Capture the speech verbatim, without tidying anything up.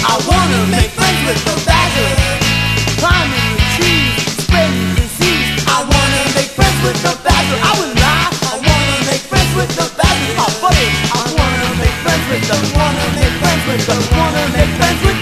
I wanna make friends with the badger, climbing the trees, spreading disease. I wanna make friends with the badger. I would lie. I wanna make friends with the badger. Oh, buddy, I wanna make friends with the, wanna make friends with the, wanna make friends with